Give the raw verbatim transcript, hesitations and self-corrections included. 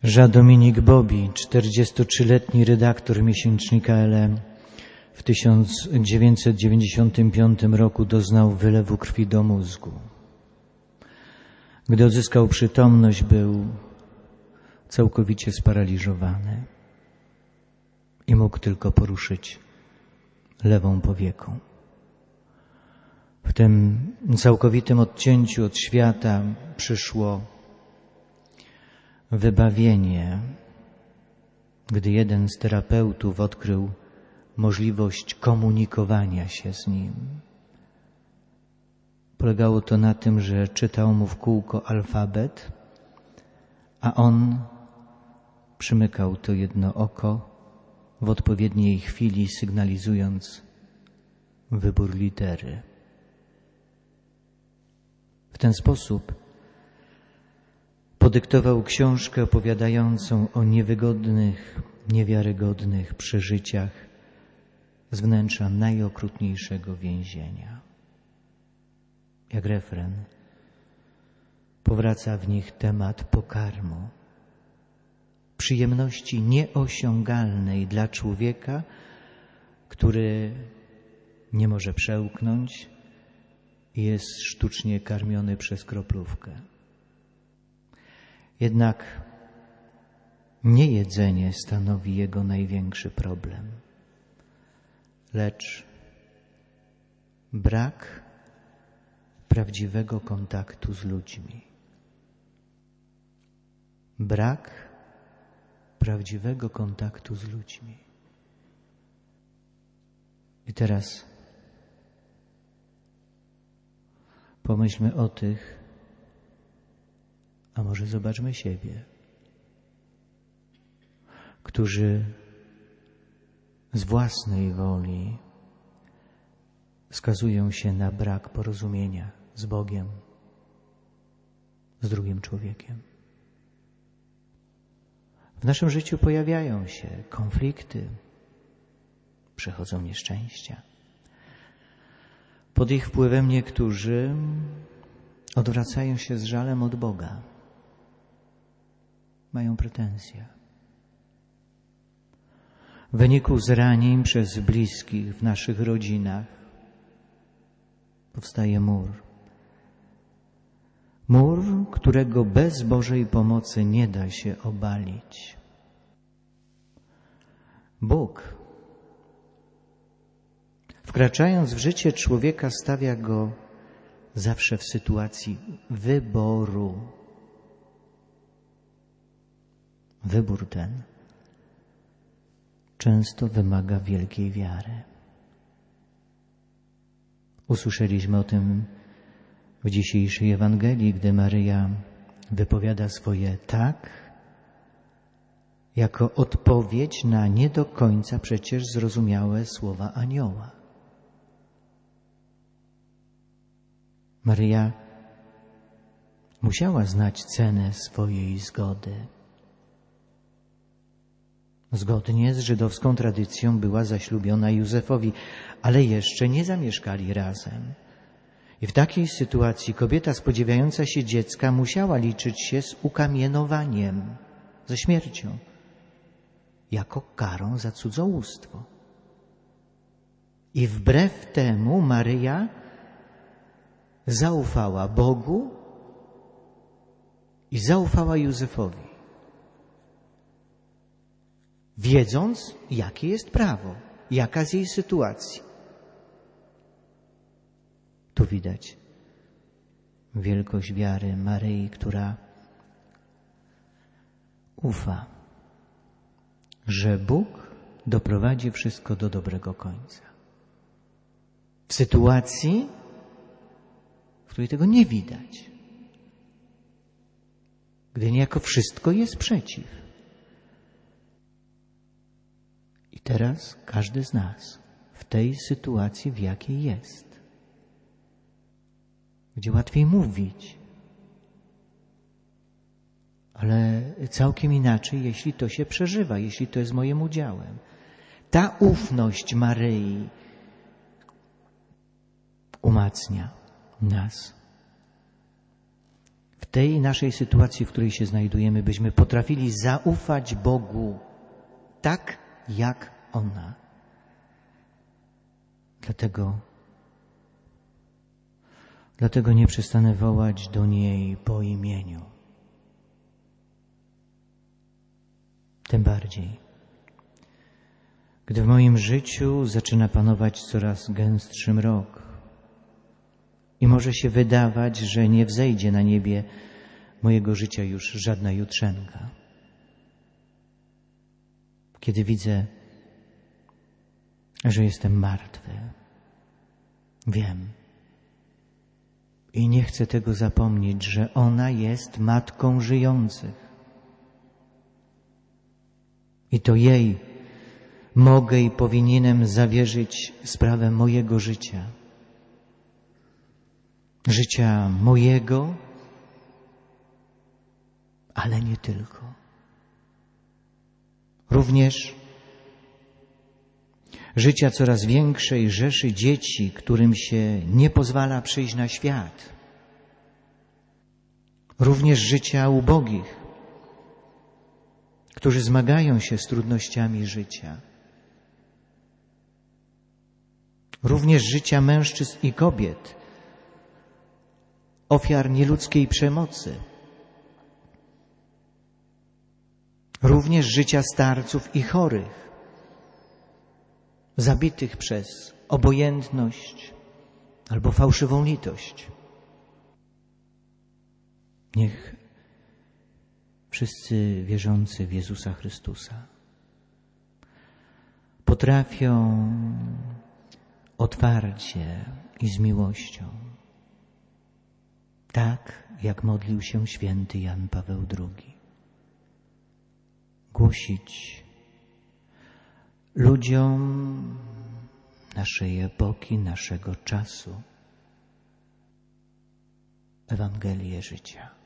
Jean-Dominique Bauby, czterdziestotrzyletni redaktor miesięcznika Elle, w tysiąc dziewięćset dziewięćdziesiątym piątym roku doznał wylewu krwi do mózgu. Gdy odzyskał przytomność, był całkowicie sparaliżowany i mógł tylko poruszyć lewą powieką. W tym całkowitym odcięciu od świata przyszło wybawienie, gdy jeden z terapeutów odkrył możliwość komunikowania się z nim. Polegało to na tym, że czytał mu w kółko alfabet, a on przymykał to jedno oko w odpowiedniej chwili, sygnalizując wybór litery. W ten sposób podyktował książkę opowiadającą o niewygodnych, niewiarygodnych przeżyciach z wnętrza najokrutniejszego więzienia. Jak refren, powraca w nich temat pokarmu, przyjemności nieosiągalnej dla człowieka, który nie może przełknąć i jest sztucznie karmiony przez kroplówkę. Jednak nie jedzenie stanowi jego największy problem, lecz brak prawdziwego kontaktu z ludźmi. Brak prawdziwego kontaktu z ludźmi. I teraz pomyślmy o tych, a może zobaczmy siebie, którzy z własnej woli skazują się na brak porozumienia z Bogiem, z drugim człowiekiem. W naszym życiu pojawiają się konflikty, przychodzą nieszczęścia. Pod ich wpływem niektórzy odwracają się z żalem od Boga. Mają pretensje. W wyniku zranień przez bliskich w naszych rodzinach powstaje mur. Mur, którego bez Bożej pomocy nie da się obalić. Bóg, wkraczając w życie człowieka, stawia go zawsze w sytuacji wyboru. Wybór ten często wymaga wielkiej wiary. Usłyszeliśmy o tym w dzisiejszej Ewangelii, gdy Maryja wypowiada swoje tak jako odpowiedź na nie do końca przecież zrozumiałe słowa anioła. Maryja musiała znać cenę swojej zgody. Zgodnie z żydowską tradycją była zaślubiona Józefowi, ale jeszcze nie zamieszkali razem. I w takiej sytuacji kobieta spodziewająca się dziecka musiała liczyć się z ukamienowaniem, ze śmiercią, jako karą za cudzołóstwo. I wbrew temu Maryja zaufała Bogu i zaufała Józefowi, wiedząc, jakie jest prawo, jaka jest jej sytuacja. Tu widać wielkość wiary Maryi, która ufa, że Bóg doprowadzi wszystko do dobrego końca. W sytuacji, w której tego nie widać, gdy niejako wszystko jest przeciw. I teraz każdy z nas w tej sytuacji, w jakiej jest, gdzie łatwiej mówić, ale całkiem inaczej, jeśli to się przeżywa, jeśli to jest moim udziałem. Ta ufność Maryi umacnia nas w tej naszej sytuacji, w której się znajdujemy, byśmy potrafili zaufać Bogu tak, jak ona. Dlatego, dlatego nie przestanę wołać do niej po imieniu. Tym bardziej, gdy w moim życiu zaczyna panować coraz gęstszy mrok i może się wydawać, że nie wzejdzie na niebie mojego życia już żadna jutrzenka. Kiedy widzę, że jestem martwy, wiem i nie chcę tego zapomnieć, że ona jest matką żyjących. I to jej mogę i powinienem zawierzyć sprawę mojego życia. Życia mojego, ale nie tylko. Również życia coraz większej rzeszy dzieci, którym się nie pozwala przyjść na świat. Również życia ubogich, którzy zmagają się z trudnościami życia. Również życia mężczyzn i kobiet, ofiar nieludzkiej przemocy. Również życia starców i chorych, zabitych przez obojętność albo fałszywą litość. Niech wszyscy wierzący w Jezusa Chrystusa potrafią otwarcie i z miłością, tak jak modlił się święty Jan Paweł drugi, głosić ludziom naszej epoki, naszego czasu Ewangelię życia.